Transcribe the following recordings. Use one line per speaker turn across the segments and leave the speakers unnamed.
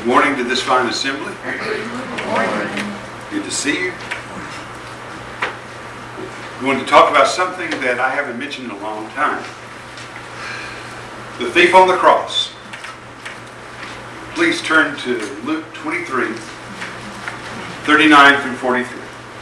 morning to this fine assembly. Good to see you. I'm going to talk about something that I haven't mentioned in a long time. The thief on the cross. Please turn to Luke 23, 39 through 43.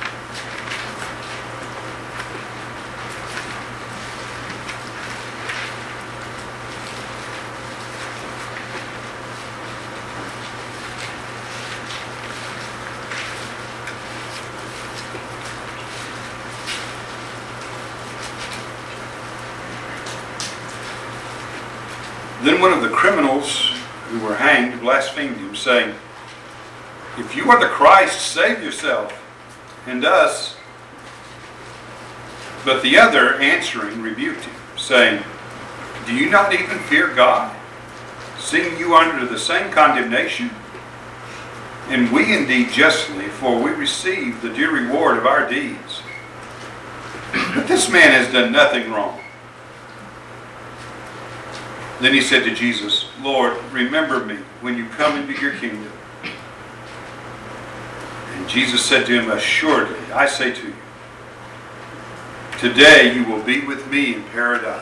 Then one of the criminals who were hanged blasphemed him, saying, "If you are the Christ, save yourself and us." But the other, answering, rebuked him, saying, "Do you not even fear God, seeing you are under the same condemnation? And we indeed justly, for we receive the due reward of our deeds. But this man has done nothing wrong." Then he said to Jesus, "Lord, remember me when you come into your kingdom." And Jesus said to him, "Assuredly, I say to you, today you will be with me in paradise."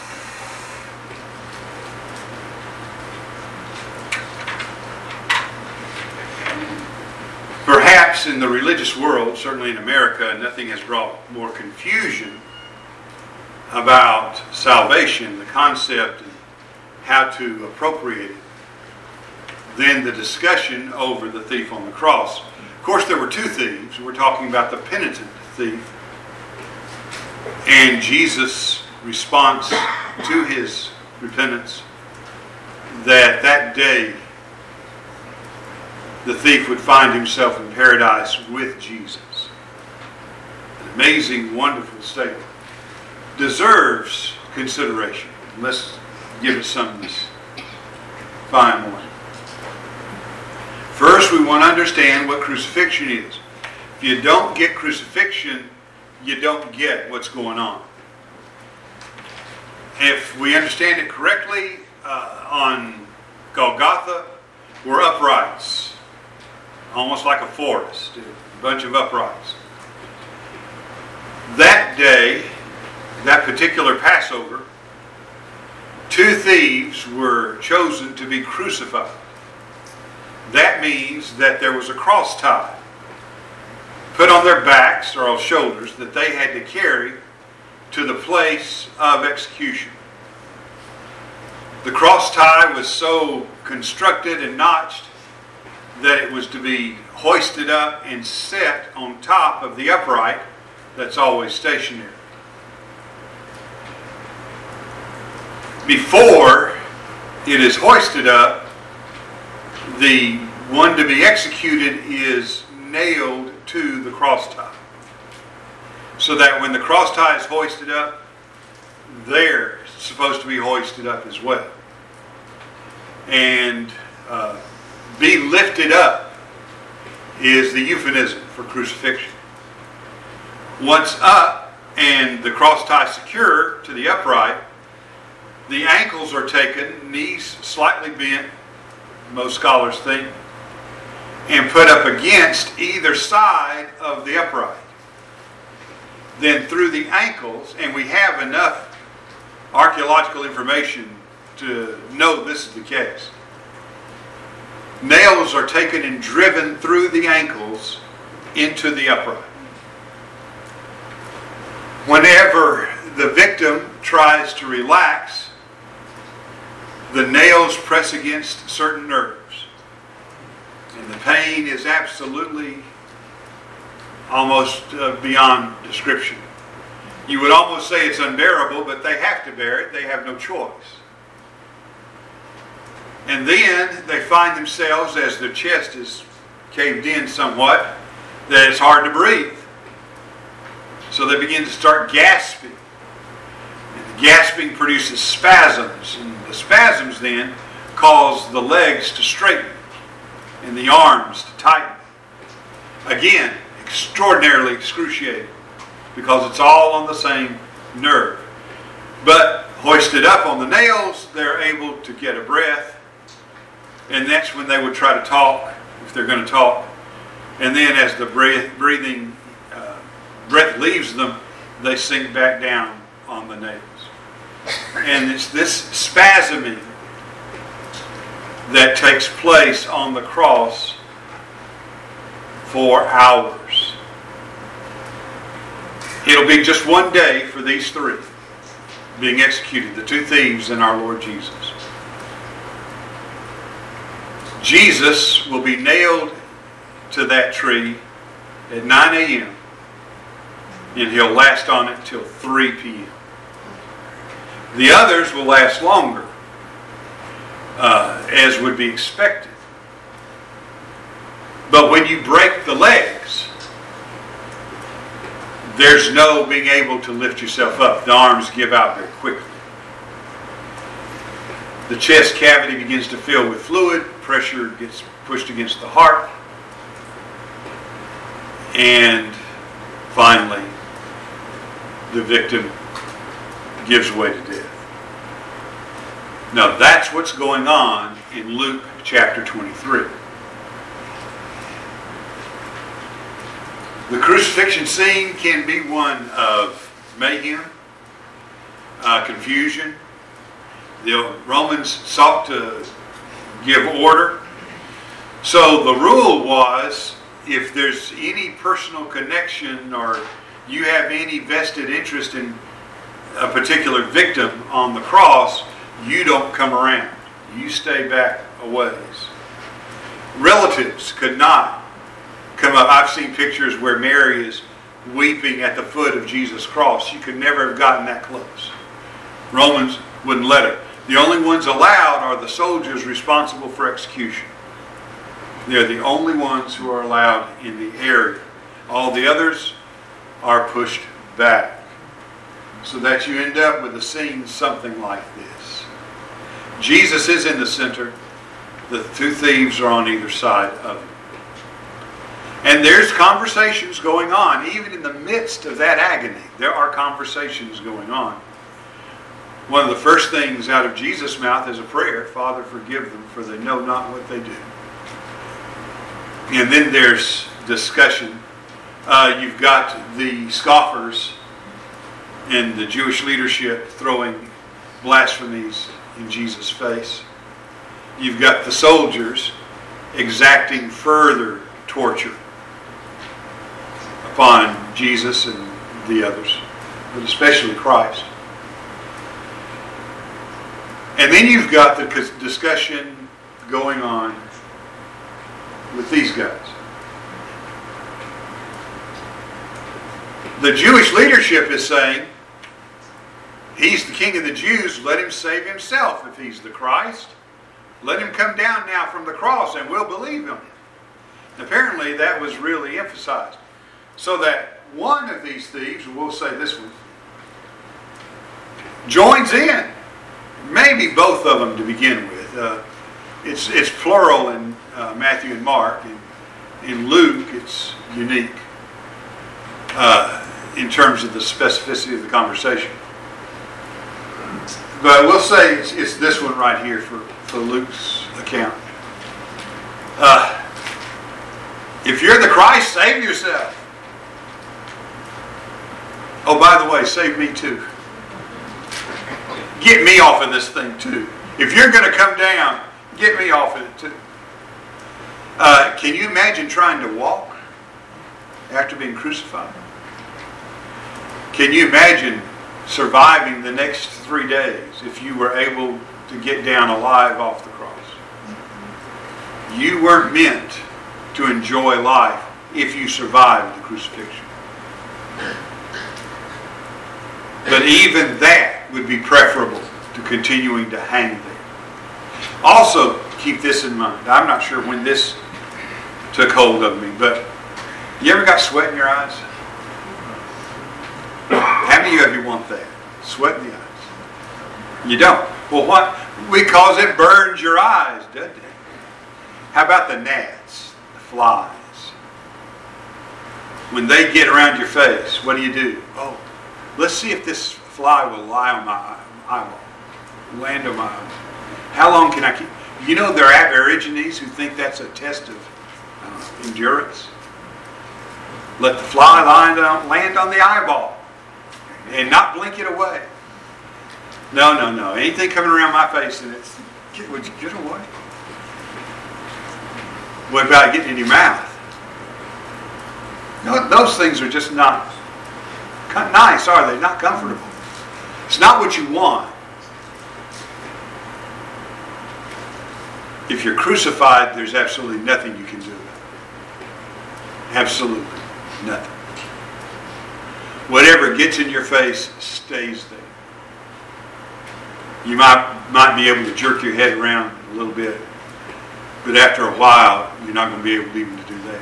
Perhaps in the religious world, certainly in America, nothing has brought more confusion about salvation, the concept, and how to appropriate it, than the discussion over the thief on the cross. Of course, there were two thieves. We're talking about the penitent thief and Jesus' response to his repentance, that day the thief would find himself in paradise with Jesus. An amazing, wonderful statement. Deserves consideration. Let's give it some this fine morning. First, we want to understand what crucifixion is. If you don't get crucifixion, you don't get what's going on. If we understand it correctly, on Golgotha were uprights, almost like a forest, a bunch of uprights. That day, that particular Passover, two thieves were chosen to be crucified. That means that there was a cross tie put on their backs or on shoulders that they had to carry to the place of execution. The cross tie was so constructed and notched that it was to be hoisted up and set on top of the upright that's always stationary. Before it is hoisted up, the one to be executed is nailed to the cross tie. So that when the cross tie is hoisted up, they're supposed to be hoisted up as well. And be lifted up is the euphemism for crucifixion. Once up and the cross tie secure to the upright, the ankles are taken, knees slightly bent, most scholars think, and put up against either side of the upright. Then through the ankles, and we have enough archaeological information to know this is the case, nails are taken and driven through the ankles into the upright. Whenever the victim tries to relax, the nails press against certain nerves. And the pain is absolutely almost beyond description. You would almost say it's unbearable, but they have to bear it. They have no choice. And then they find themselves, as their chest is caved in somewhat, that it's hard to breathe. So they begin to start gasping. And the gasping produces spasms. And the spasms then cause the legs to straighten and the arms to tighten. Again, extraordinarily excruciating because it's all on the same nerve. But hoisted up on the nails, they're able to get a breath And that's when they would try to talk, if they're going to talk. And then as the breath leaves them, they sink back down on the nails. And it's this spasming that takes place on the cross for hours. It'll be just one day for these three being executed, the two thieves and our Lord Jesus. Jesus will be nailed to that tree at 9 a.m. and he'll last on it till 3 p.m. The others will last longer, as would be expected. But when you break the legs, there's no being able to lift yourself up. The arms give out very quickly. The chest cavity begins to fill with fluid. Pressure gets pushed against the heart. And finally, the victim gives way to death. Now that's what's going on in Luke chapter 23. The crucifixion scene can be one of mayhem, confusion. The Romans sought to give order. So the rule was, if there's any personal connection or you have any vested interest in a particular victim on the cross, you don't come around. You stay back a ways. Relatives could not come up. I've seen pictures where Mary is weeping at the foot of Jesus' cross. She could never have gotten that close. Romans wouldn't let her. The only ones allowed are the soldiers responsible for execution. They're the only ones who are allowed in the area. All the others are pushed back. So that you end up with a scene something like this. Jesus is in the center. The two thieves are on either side of him. And there's conversations going on. Even in the midst of that agony, there are conversations going on. One of the first things out of Jesus' mouth is a prayer. Father, forgive them, for they know not what they do. And then there's discussion. You've got the scoffers and the Jewish leadership throwing blasphemies in Jesus' face. You've got the soldiers exacting further torture upon Jesus and the others, but especially Christ. And then you've got the discussion going on with these guys. The Jewish leadership is saying, he's the king of the Jews, let him save himself if he's the Christ. Let him come down now from the cross and we'll believe him. Apparently that was really emphasized. So that one of these thieves, we'll say this one, joins in. Maybe both of them to begin with. It's plural in Matthew and Mark. In Luke, it's unique in terms of the specificity of the conversation. But we'll say it's this one right here for Luke's account. If you're the Christ, save yourself. Oh, by the way, save me too. Get me off of this thing too. If you're going to come down, get me off of it too. Can you imagine trying to walk after being crucified? Can you imagine surviving the next 3 days if you were able to get down alive off the cross? You weren't meant to enjoy life if you survived the crucifixion. But even that would be preferable to continuing to hang there. Also, keep this in mind. I'm not sure when this took hold of me, but you ever got sweat in your eyes? How many of you want that? Sweat in the eyes. You don't. Well, what? Because it burns your eyes, doesn't it? How about the gnats, the flies? When they get around your face, what do? Oh, let's see if this fly will lie on my eyeball. Land on my eyeball. How long can I keep? You know there are aborigines who think that's a test of endurance. Let the fly land on the eyeball and not blink it away. No. Anything coming around my face and would you get away? What about getting in your mouth? No, those things are just not nice, are they? Not comfortable. It's not what you want. If you're crucified, there's absolutely nothing you can do about it. Absolutely nothing. Whatever gets in your face stays there. You might be able to jerk your head around a little bit, but after a while, you're not going to be able even to do that.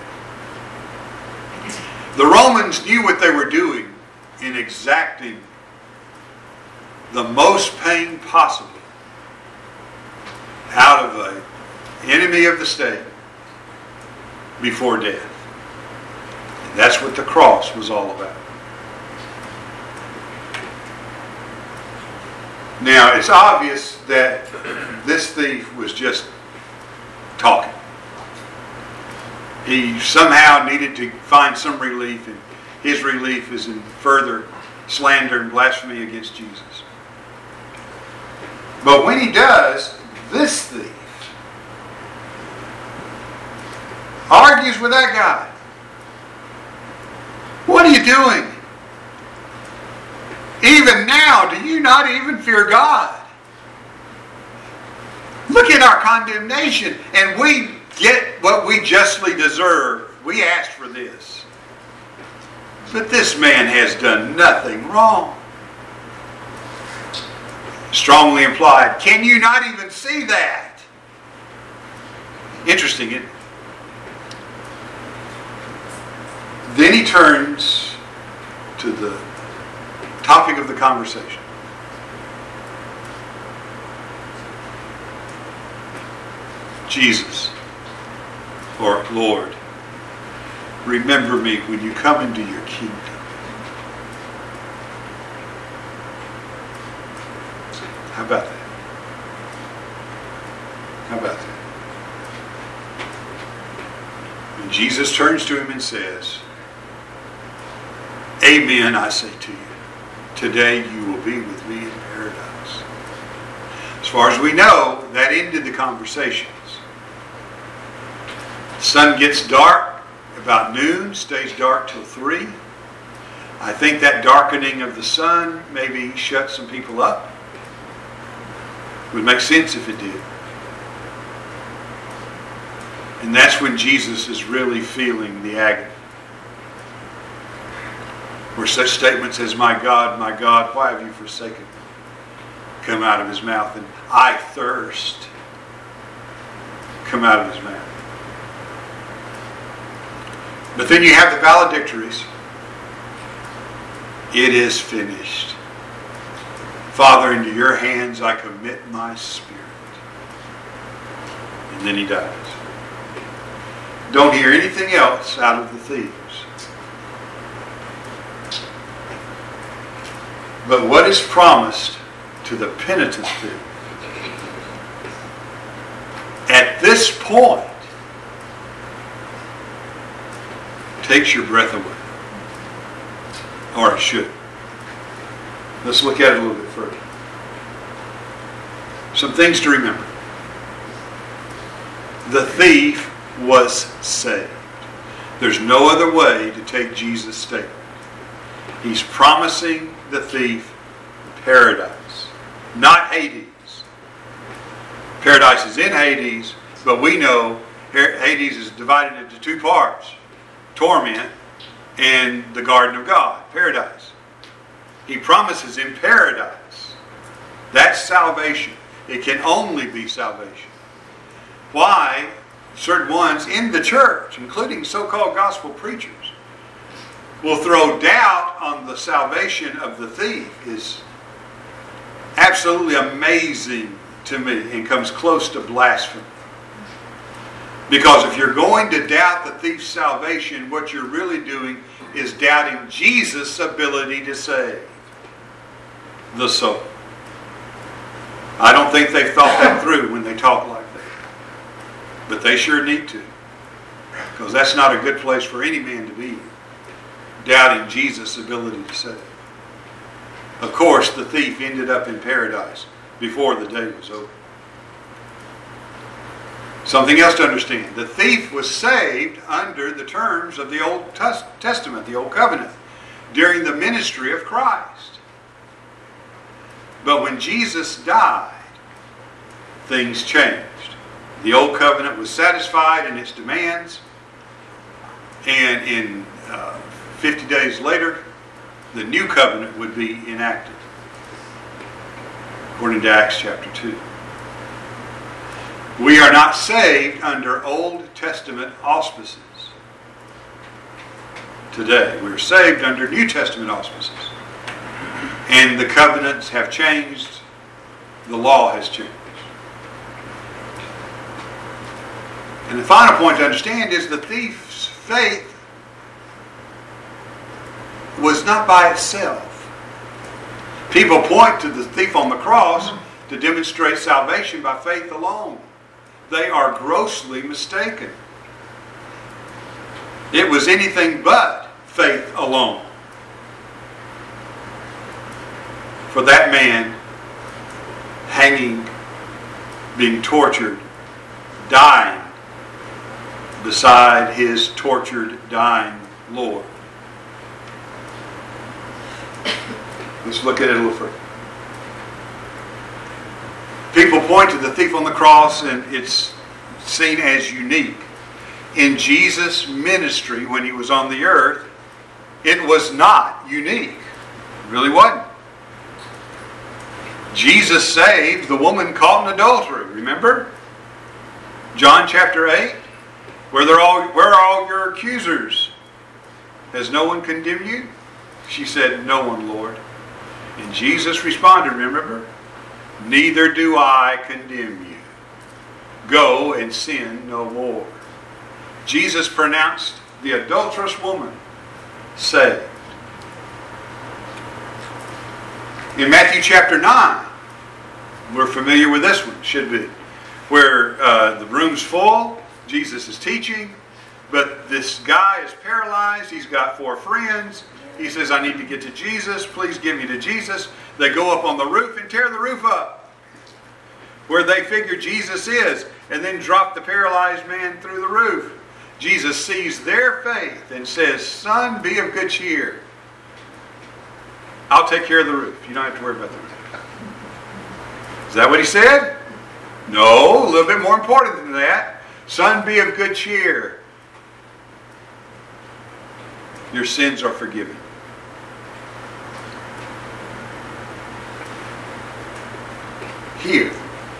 The Romans knew what they were doing in exacting the most pain possible out of an enemy of the state before death. And that's what the cross was all about. Now, it's obvious that this thief was just talking. He somehow needed to find some relief, and his relief is in further slander and blasphemy against Jesus. But when he does, this thief argues with that guy. What are you doing? Even now, do you not even fear God? Look at our condemnation, and we get what we justly deserve. We asked for this. But this man has done nothing wrong. Strongly implied. Can you not even see that? Interesting, isn't it? Then he turns to the topic of the conversation. Jesus, or Lord, remember me when you come into your kingdom. How about that? How about that? And Jesus turns to him and says, Amen, I say to you. Today you will be with me in paradise. As far as we know, that ended the conversations. The sun gets dark about noon, stays dark till 3. I think that darkening of the sun maybe shut some people up. It would make sense if it did. And that's when Jesus is really feeling the agony. Where such statements as, my God, why have you forsaken me? Come out of his mouth, and I thirst come out of his mouth. But then you have the valedictories. It is finished. Father, into your hands I commit my spirit. And then he dies. Don't hear anything else out of the thieves. But what is promised to the penitent thief at this point takes your breath away. Or it should. Let's look at it a little bit further. Some things to remember. The thief was saved. There's no other way to take Jesus' statement. He's promising the thief paradise, not Hades. Paradise is in Hades, but we know Hades is divided into two parts. Torment and the Garden of God, paradise. He promises him paradise. That's salvation. It can only be salvation. Why certain ones in the church, including so-called gospel preachers, will throw doubt on the salvation of the thief is absolutely amazing to me and comes close to blasphemy. Because if you're going to doubt the thief's salvation, what you're really doing is doubting Jesus' ability to save the soul. I don't think they've thought that through when they talk like that. But they sure need to. Because that's not a good place for any man to be, doubting Jesus' ability to save. Of course, the thief ended up in paradise before the day was over. Something else to understand. The thief was saved under the terms of the Old Testament, the Old Covenant, during the ministry of Christ. But when Jesus died, things changed. The Old Covenant was satisfied in its demands, and in 50 days later, the New Covenant would be enacted, according to Acts chapter 2. We are not saved under Old Testament auspices today. We are saved under New Testament auspices. And the covenants have changed. The law has changed. And the final point to understand is the thief's faith was not by itself. People point to the thief on the cross to demonstrate salvation by faith alone. They are grossly mistaken. It was anything but faith alone. For that man hanging, being tortured, dying beside his tortured, dying Lord. Let's look at it a little further. People point to the thief on the cross, and it's seen as unique. In Jesus' ministry when he was on the earth, it was not unique. It really wasn't. Jesus saved the woman caught in adultery. Remember? John chapter 8. Where are all your accusers? Has no one condemned you? She said, no one, Lord. And Jesus responded, remember? Neither do I condemn you. Go and sin no more. Jesus pronounced the adulterous woman saved. In Matthew chapter 9, we're familiar with this one, should be, where the room's full, Jesus is teaching, but this guy is paralyzed, he's got 4 friends, he says, I need to get to Jesus, please get me to Jesus. They go up on the roof and tear the roof up, where they figure Jesus is, and then drop the paralyzed man through the roof. Jesus sees their faith and says, son, be of good cheer. I'll take care of the roof. You don't have to worry about the roof. Is that what he said? No, a little bit more important than that. Son, be of good cheer. Your sins are forgiven. Here,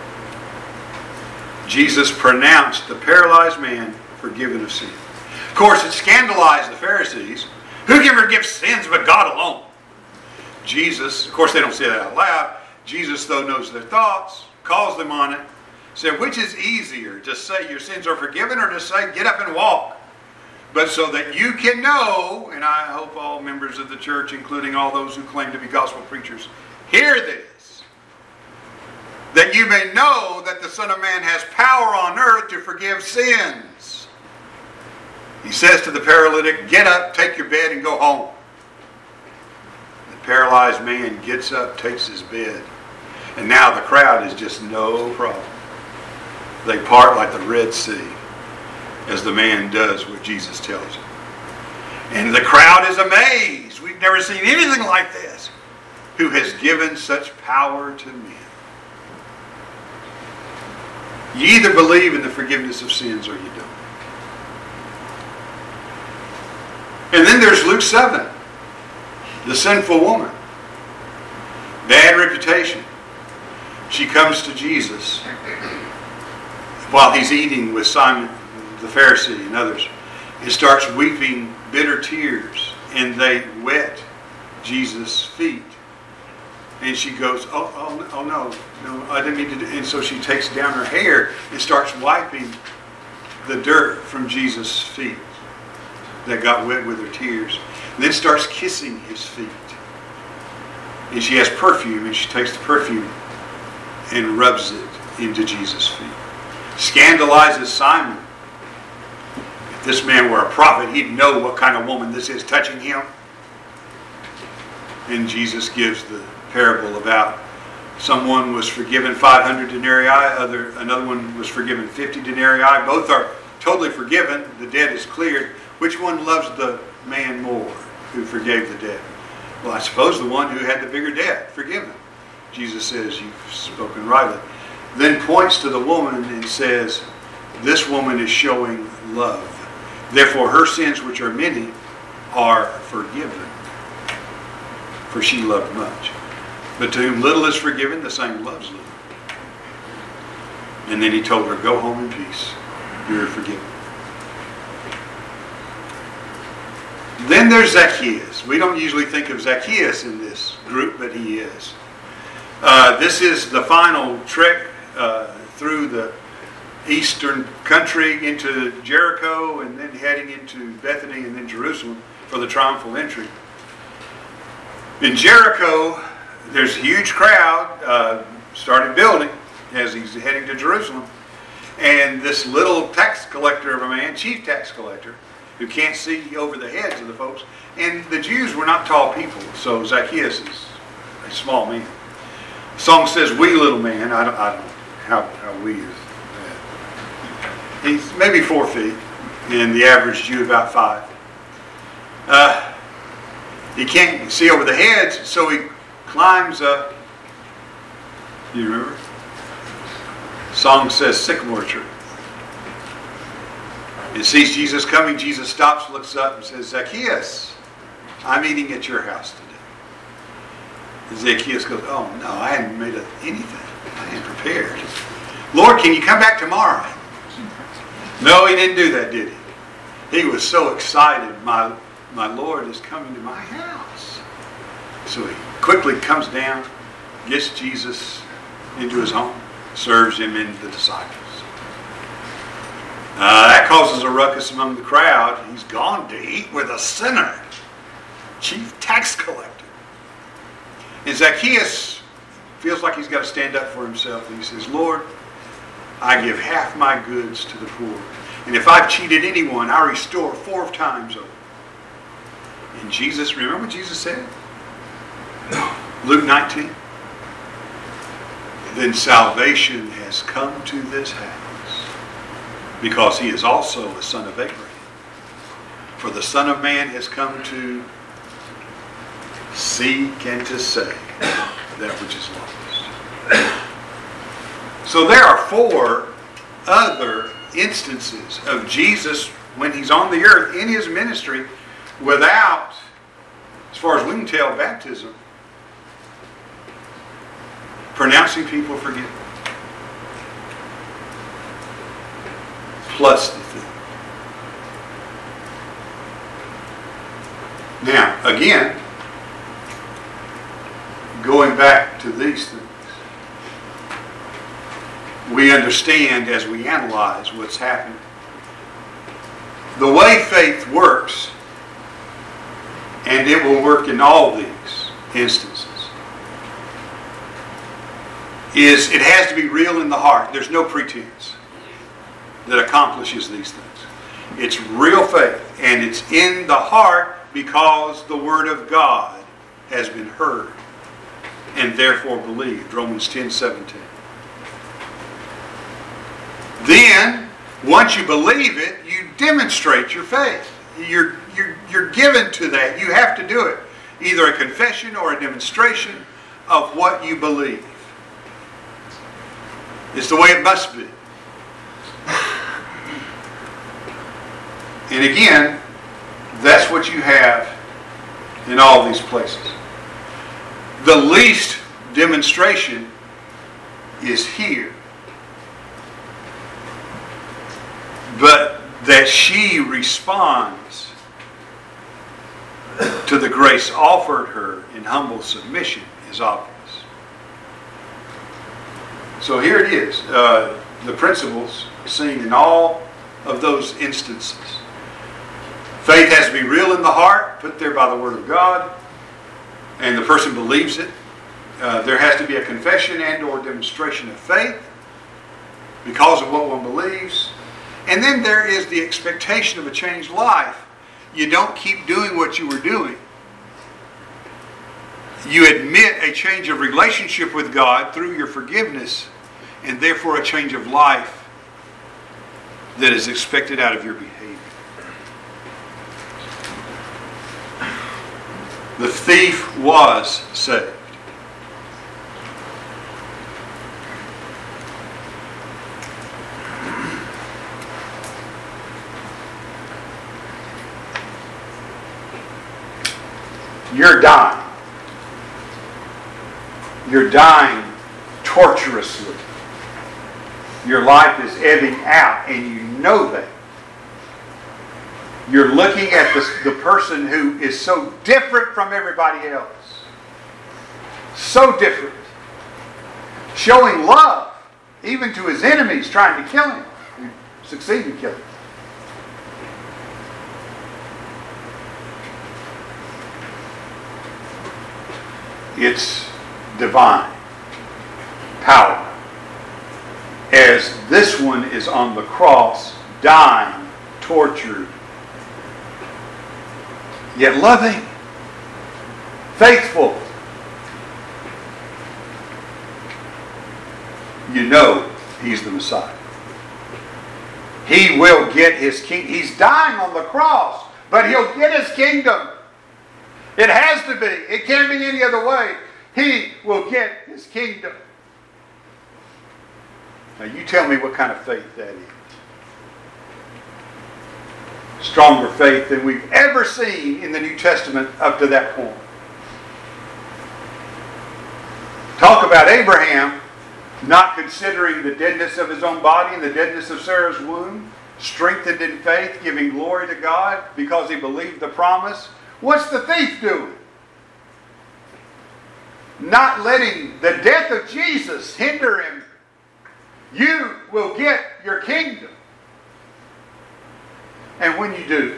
Jesus pronounced the paralyzed man forgiven of sin. Of course, it scandalized the Pharisees. Who can forgive sins but God alone? Jesus, of course they don't say that out loud. Jesus, though, knows their thoughts, calls them on it. Said, which is easier, to say your sins are forgiven or to say get up and walk? But so that you can know, and I hope all members of the church, including all those who claim to be gospel preachers, hear this. That you may know that the Son of Man has power on earth to forgive sins. He says to the paralytic, get up, take your bed, and go home. The paralyzed man gets up, takes his bed. And now the crowd is just no problem. They part like the Red Sea as the man does what Jesus tells him. And the crowd is amazed. We've never seen anything like this. Who has given such power to men? You either believe in the forgiveness of sins or you don't. And then there's Luke 7. The sinful woman. Bad reputation. She comes to Jesus while he's eating with Simon the Pharisee and others, and starts weeping bitter tears, and they wet Jesus' feet. And she goes, oh no, I didn't mean to do. And so she takes down her hair and starts wiping the dirt from Jesus' feet that got wet with her tears. And then starts kissing his feet. And she has perfume, and she takes the perfume and rubs it into Jesus' feet. scandalizes Simon. If this man were a prophet, he'd know what kind of woman this is touching him. And Jesus gives the parable about someone was forgiven 500 denarii, another one was forgiven 50 denarii. Both are totally forgiven. The debt is cleared. Which one loves the man more who forgave the debt? Well, I suppose the one who had the bigger debt forgiven. Jesus says, you've spoken rightly. Then points to the woman and says, this woman is showing love. Therefore, her sins, which are many, are forgiven. For she loved much. But to whom little is forgiven, the same loves little. And then he told her, go home in peace. You are forgiven. Then there's Zacchaeus. We don't usually think of Zacchaeus in this group, but he is. This is the final trek through the eastern country into Jericho and then heading into Bethany and then Jerusalem for the triumphal entry. In Jericho, there's a huge crowd started building as he's heading to Jerusalem. And this little tax collector of a man, chief tax collector, who can't see over the heads of the folks. And the Jews were not tall people, so Zacchaeus is a small man. The song says, wee little man. I don't know how wee is that. He's maybe 4 feet, and the average Jew about 5. He can't see over the heads, so he climbs up. Do you remember? The song says sycamore tree. And sees Jesus coming. Jesus stops, looks up, and says, Zacchaeus, I'm eating at your house today. And Zacchaeus goes, oh no, I hadn't made anything. I hadn't prepared. Lord, can you come back tomorrow? No, he didn't do that, did he? He was so excited. My Lord is coming to my house. So he quickly comes down, gets Jesus into his home, serves him and the disciples. That causes a ruckus among the crowd. He's gone to eat with a sinner, chief tax collector. And Zacchaeus feels like he's got to stand up for himself. And he says, Lord, I give half my goods to the poor. And if I've cheated anyone, I restore 4 times over. And Jesus, remember what Jesus said? Luke 19. Then salvation has come to this house, because he is also a son of Abraham. For the Son of Man has come to seek and to save that which is lost. So there are 4 other instances of Jesus when he's on the earth in his ministry without, as far as we can tell, baptism, pronouncing people forgiven. Plus the thing. Now, again, going back to these things, we understand as we analyze what's happening. The way faith works, and it will work in all these instances, is it has to be real in the heart. There's no pretense that accomplishes these things. It's real faith, and it's in the heart because the Word of God has been heard and therefore believed. Romans 10:17. Then, once you believe it, you demonstrate your faith. You're given to that. You have to do it. Either a confession or a demonstration of what you believe. It's the way it must be. And again, that's what you have in all these places. The least demonstration is here. But that she responds to the grace offered her in humble submission is obvious. So here it is. The principles seen in all of those instances. Faith has to be real in the heart, put there by the Word of God, and the person believes it. There has to be a confession and or demonstration of faith. because of what one believes. And then there is the expectation of a changed life. You don't keep doing what you were doing. You admit a change of relationship with God through your forgiveness, and therefore a change of life that is expected out of your behavior. The thief was saved. You're dying. You're dying torturously. Your life is ebbing out, and you know that. You're looking at the person who is so different from everybody else. So different. Showing love, even to his enemies, trying to kill him. Who succeed in killing him. It's divine power. As this one is on the cross, dying, tortured, yet loving, faithful. You know he's the Messiah. He will get his kingdom. He's dying on the cross, but he'll get his kingdom. It has to be. It can't be any other way. He will get his kingdom. Now you tell me what kind of faith that is. Stronger faith than we've ever seen in the New Testament up to that point. Talk about Abraham not considering the deadness of his own body and the deadness of Sarah's womb, strengthened in faith, giving glory to God because he believed the promise. What's the thief doing? Not letting the death of Jesus hinder him. You will get your kingdom. And when you do,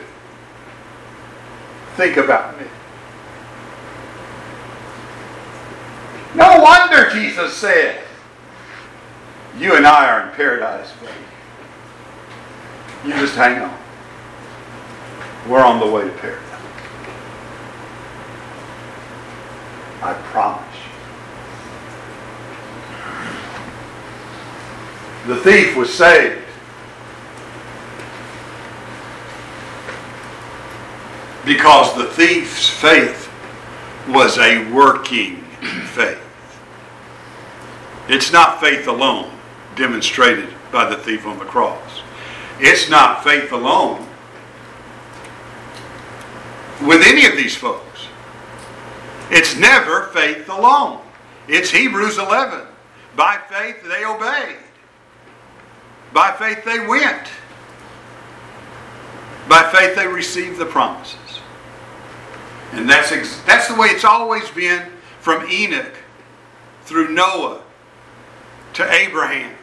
think about me. No wonder Jesus said, you and I are in paradise, baby. You just hang on. We're on the way to paradise. I promise you. The thief was saved because the thief's faith was a working faith. It's not faith alone demonstrated by the thief on the cross. It's not faith alone with any of these folks. It's never faith alone. It's Hebrews 11. By faith they obeyed. By faith they went. By faith they received the promises. And that's the way it's always been from Enoch through Noah to Abraham.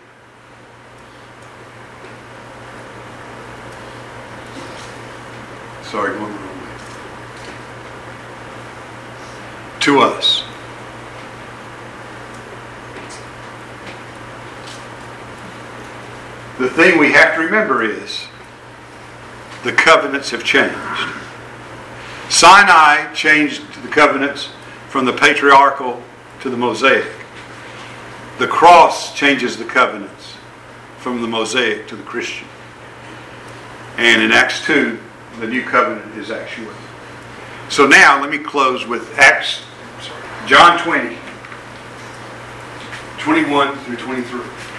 Sorry, one more. To us. The thing we have to remember is the covenants have changed. Sinai changed the covenants from the patriarchal to the Mosaic. The cross changes the covenants from the Mosaic to the Christian. And in Acts 2, the new covenant is actually. So now let me close with John 20, 21 through 23.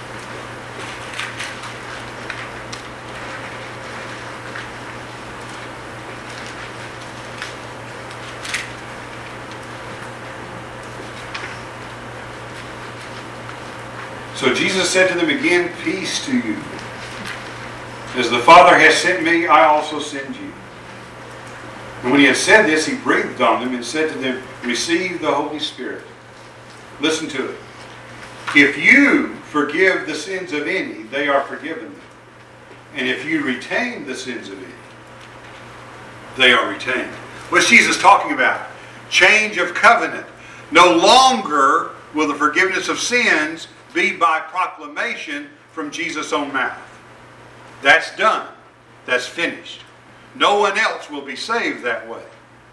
So Jesus said to them again, peace to you. As the Father has sent me, I also send you. And when he had said this, he breathed on them and said to them, receive the Holy Spirit. Listen to it. If you forgive the sins of any, they are forgiven them. And if you retain the sins of any, they are retained. What's Jesus talking about? Change of covenant. No longer will the forgiveness of sins be by proclamation, from Jesus' own mouth. That's done. That's finished. No one else will be saved that way.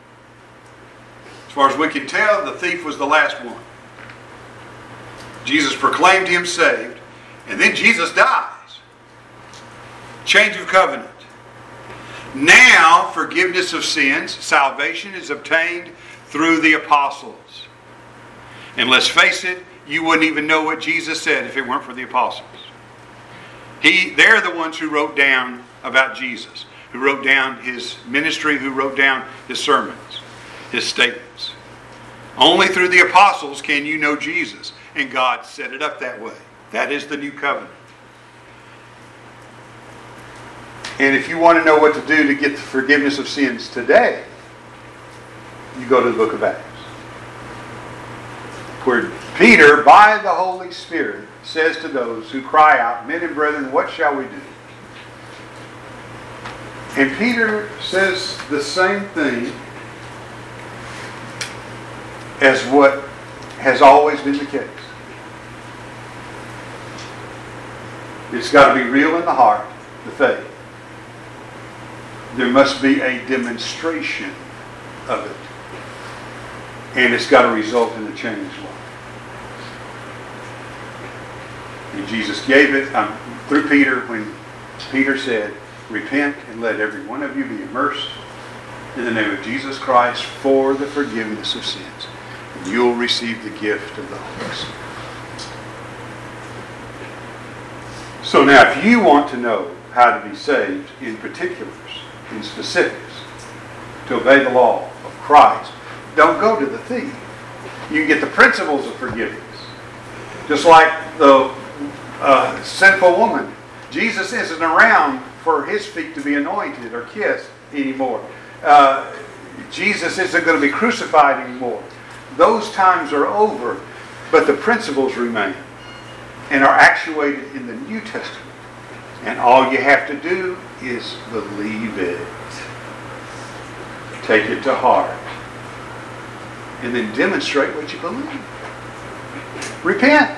As far as we can tell, the thief was the last one. Jesus proclaimed him saved, and then Jesus dies. Change of covenant. Now, forgiveness of sins, salvation is obtained through the apostles. And let's face it, you wouldn't even know what Jesus said if it weren't for the apostles. They're the ones who wrote down about Jesus, who wrote down his ministry, who wrote down his sermons, his statements. Only through the apostles can you know Jesus, and God set it up that way. That is the new covenant. And if you want to know what to do to get the forgiveness of sins today, you go to the book of Acts, where Peter, by the Holy Spirit, says to those who cry out, "Men and brethren, what shall we do?" And Peter says the same thing as what has always been the case. It's got to be real in the heart, the faith. There must be a demonstration of it. And it's got to result in a changed life. And Jesus gave it through Peter when Peter said, "Repent and let every one of you be immersed in the name of Jesus Christ for the forgiveness of sins. And you'll receive the gift of the Holy Spirit." So now if you want to know how to be saved in particulars, in specifics, to obey the law of Christ, don't go to the thief. You can get the principles of forgiveness. Just like the sinful woman. Jesus isn't around for his feet to be anointed or kissed anymore. Jesus isn't going to be crucified anymore. Those times are over, but the principles remain and are actuated in the New Testament. And all you have to do is believe it. Take it to heart. And then demonstrate what you believe. Repent.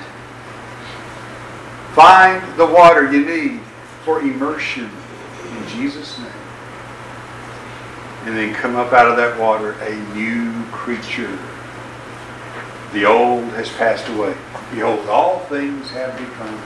Find the water you need for immersion in Jesus' name. And then come up out of that water a new creature. The old has passed away. Behold, all things have become new.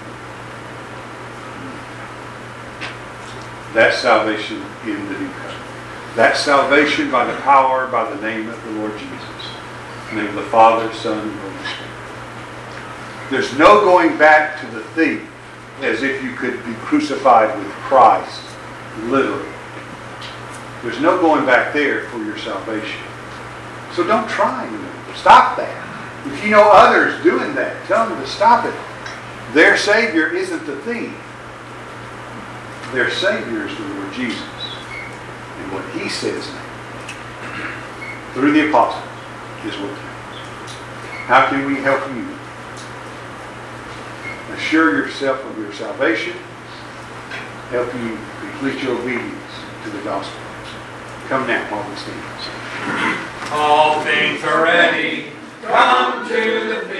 That's salvation in the new covenant. That's salvation by the power, by the name of the Lord Jesus. In the name of the Father, Son, and Holy Spirit. There's no going back to the thief as if you could be crucified with Christ, literally. There's no going back there for your salvation. So don't try anymore. Stop that. If you know others doing that, tell them to stop it. Their Savior isn't the thief. Their Savior is the Lord Jesus. And what He says now, through the apostles, is what counts. How can we help you? Assure yourself of your salvation. Help you complete your obedience to the gospel. Come now while we stand.
All things are ready. Come to the